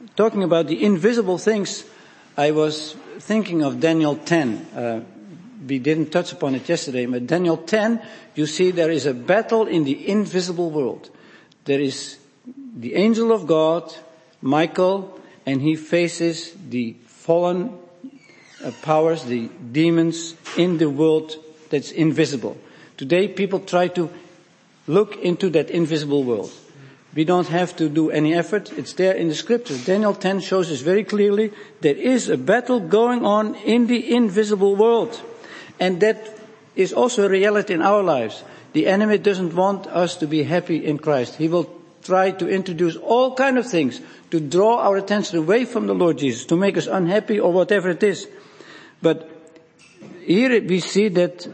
talking about the invisible things, I was thinking of Daniel 10. We didn't touch upon it yesterday, but Daniel 10, you see there is a battle in the invisible world. There is the angel of God, Michael, and he faces the fallen powers, the demons in the world that's invisible. Today people try to look into that invisible world. We don't have to do any effort. It's there in the scriptures. Daniel 10 shows us very clearly there is a battle going on in the invisible world. And that is also a reality in our lives. The enemy doesn't want us to be happy in Christ. He will try to introduce all kind of things to draw our attention away from the Lord Jesus, to make us unhappy or whatever it is. But here we see that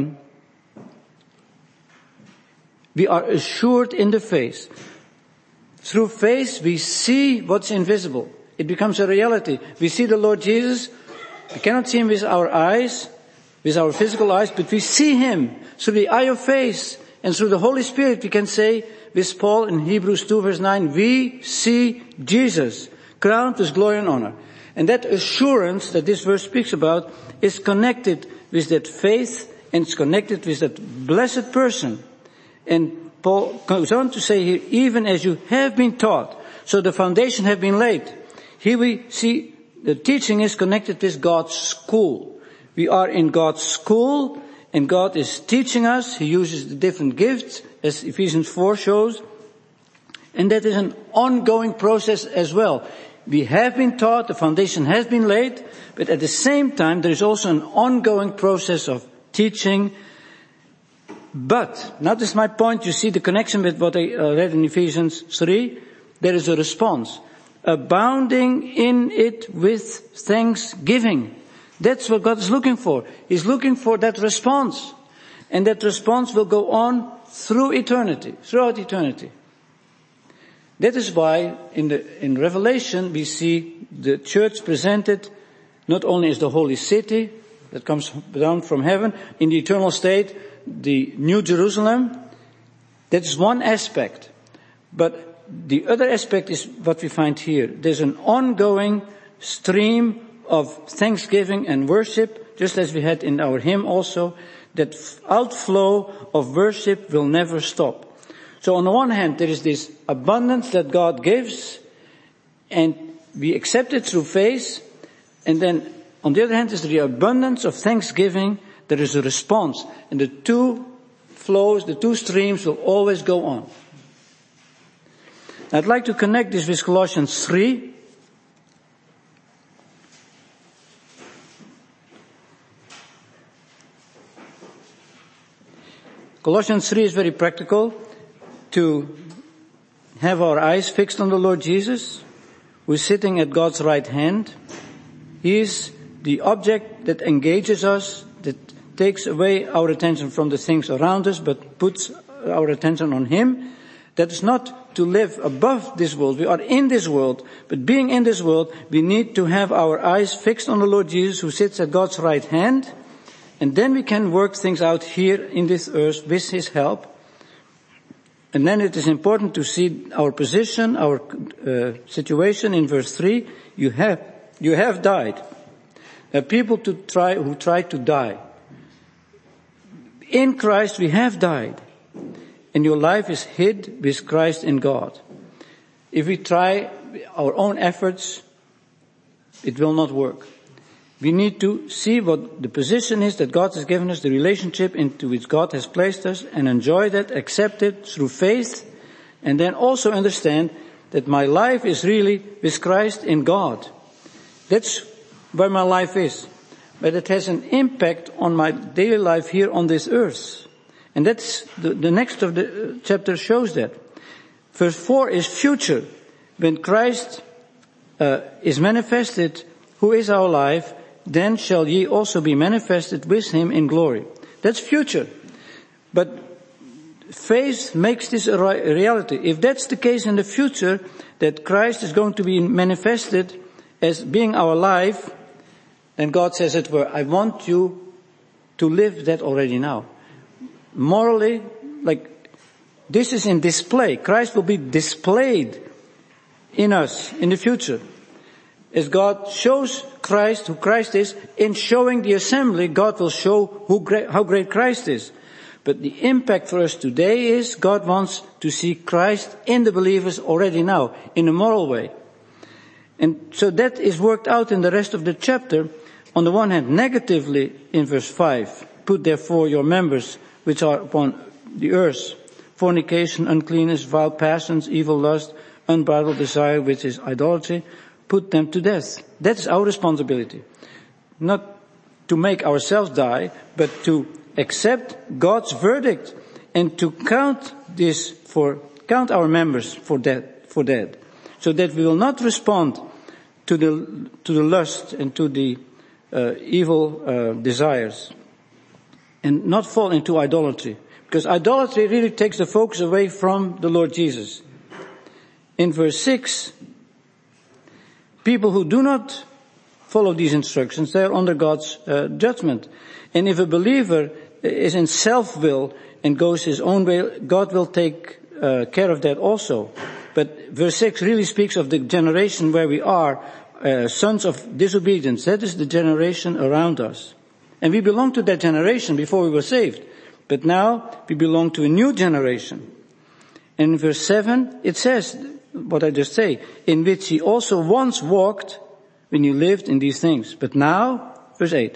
we are assured in the faith. Through faith we see what's invisible. It becomes a reality. We see the Lord Jesus. We cannot see him with our eyes, with our physical eyes, but we see him through the eye of faith. And through the Holy Spirit we can say with Paul in Hebrews 2 verse 9, we see Jesus crowned with glory and honor. And that assurance that this verse speaks about is connected with that faith, and it's connected with that blessed person. And Paul goes on to say here, even as you have been taught, so the foundation have been laid. Here we see the teaching is connected with God's school. We are in God's school, and God is teaching us. He uses the different gifts, as Ephesians 4 shows. And that is an ongoing process as well. We have been taught, the foundation has been laid, but at the same time there is also an ongoing process of teaching. But, now this is my point, you see the connection with what I read in Ephesians 3. There is a response. Abounding in it with thanksgiving. That's what God is looking for. He's looking for that response. And that response will go on through eternity, throughout eternity. That is why in Revelation we see the church presented not only as the holy city that comes down from heaven, in the eternal state, the New Jerusalem. That's one aspect. But the other aspect is what we find here. There's an ongoing stream of thanksgiving and worship, just as we had in our hymn also. That outflow of worship will never stop. So on the one hand, there is this abundance that God gives, and we accept it through faith. And then on the other hand, is the abundance of thanksgiving. There is a response. And the two flows, the two streams will always go on. I'd like to connect this with Colossians 3. Colossians 3 is very practical. To have our eyes fixed on the Lord Jesus, who is sitting at God's right hand. He is the object that engages us, that takes away our attention from the things around us, but puts our attention on him. That is not to live above this world. We are in this world, but being in this world, we need to have our eyes fixed on the Lord Jesus, who sits at God's right hand. And then we can work things out here in this earth with his help. And then it is important to see our position, our situation in verse 3. You have died. There are people who try to die. In Christ we have died. And your life is hid with Christ in God. If we try our own efforts, it will not work. We need to see what the position is that God has given us, the relationship into which God has placed us, and enjoy that, accept it through faith, and then also understand that my life is really with Christ in God. That's where my life is. But it has an impact on my daily life here on this earth. And that's the next of the chapter shows that. Verse 4 is future. When Christ is manifested, who is our life, then shall ye also be manifested with him in glory. That's future. But faith makes this a reality. If that's the case in the future, that Christ is going to be manifested as being our life, then God says it were, I want you to live that already now. Morally, like, this is in display. Christ will be displayed in us in the future. As God shows Christ, who Christ is, in showing the assembly, God will show how great Christ is. But the impact for us today is God wants to see Christ in the believers already now, in a moral way. And so that is worked out in the rest of the chapter. On the one hand, negatively in verse 5, put therefore your members which are upon the earth, fornication, uncleanness, vile passions, evil lust, unbridled desire, which is idolatry, put them to death. That's our responsibility. Not to make ourselves die, but to accept God's verdict and to count our members for dead, so that we will not respond to the lust and to the evil desires, and not fall into idolatry, because idolatry really takes the focus away from the Lord Jesus. In verse 6, people who do not follow these instructions, they are under God's judgment. And if a believer is in self-will and goes his own way, God will take care of that also. But verse 6 really speaks of the generation where we are, sons of disobedience. That is the generation around us. And we belong to that generation before we were saved. But now we belong to a new generation. And in verse 7 it says, what I just say, in which he also once walked when you lived in these things. But now, verse 8.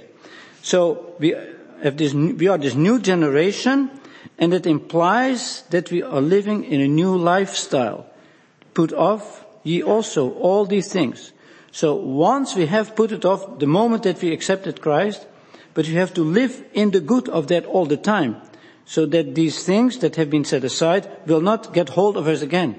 So we are this new generation, and it implies that we are living in a new lifestyle. Put off ye also all these things. So once we have put it off, the moment that we accepted Christ, but we have to live in the good of that all the time, so that these things that have been set aside will not get hold of us again.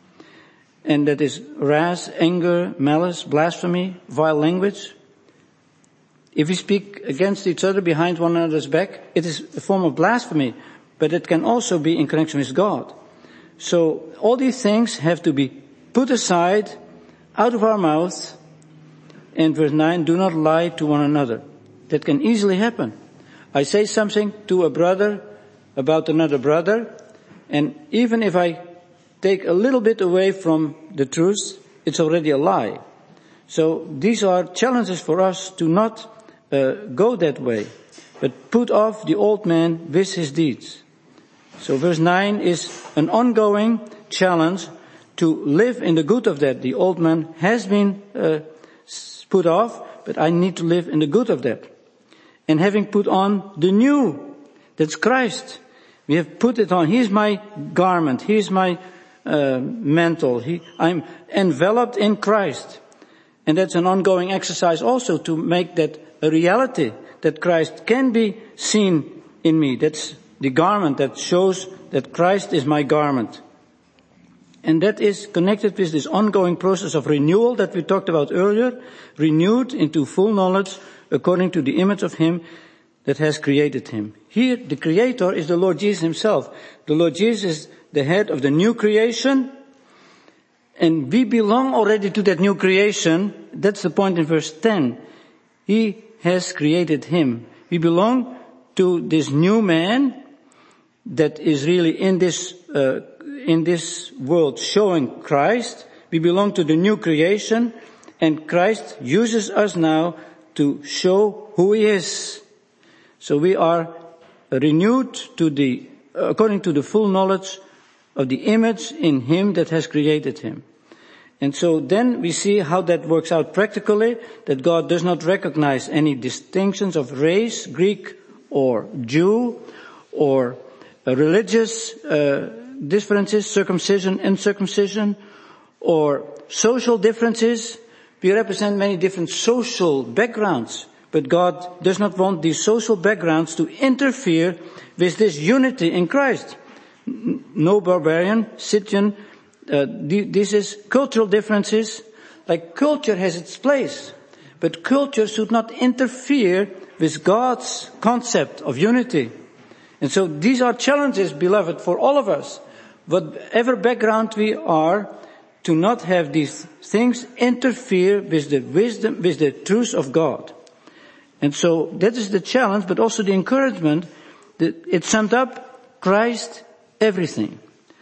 And that is wrath, anger, malice, blasphemy, vile language. If we speak against each other behind one another's back, it is a form of blasphemy, but it can also be in connection with God. So all these things have to be put aside out of our mouth. And verse 9, do not lie to one another. That can easily happen. I say something to a brother about another brother, and even if I take a little bit away from the truth, it's already a lie. So these are challenges for us to not go that way, but put off the old man with his deeds. So verse 9 is an ongoing challenge to live in the good of that. The old man has been put off, but I need to live in the good of that. And having put on the new, that's Christ. We have put it on. He is my garment. He is my mantle. I'm enveloped in Christ. And that's an ongoing exercise also to make that a reality, that Christ can be seen in me. That's the garment that shows that Christ is my garment. And that is connected with this ongoing process of renewal that we talked about earlier, renewed into full knowledge according to the image of him that has created him. Here, the creator is the Lord Jesus himself. The Lord Jesus is the head of the new creation, and we belong already to that new creation. That's the point in verse 10. He has created him. We belong to this new man that is really in this world showing Christ. We belong to the new creation, and Christ uses us now to show who he is. So we are renewed according to the full knowledge of the image in him that has created him. And so then we see how that works out practically, that God does not recognize any distinctions of race, Greek or Jew, or religious differences, circumcision, uncircumcision, or social differences. We represent many different social backgrounds, but God does not want these social backgrounds to interfere with this unity in Christ. No barbarian, Scythian, this is cultural differences. Like culture has its place, but culture should not interfere with God's concept of unity. And so these are challenges, beloved, for all of us, whatever background we are, to not have these things interfere with the wisdom, with the truth of God. And so that is the challenge, but also the encouragement that it summed up Christ, everything.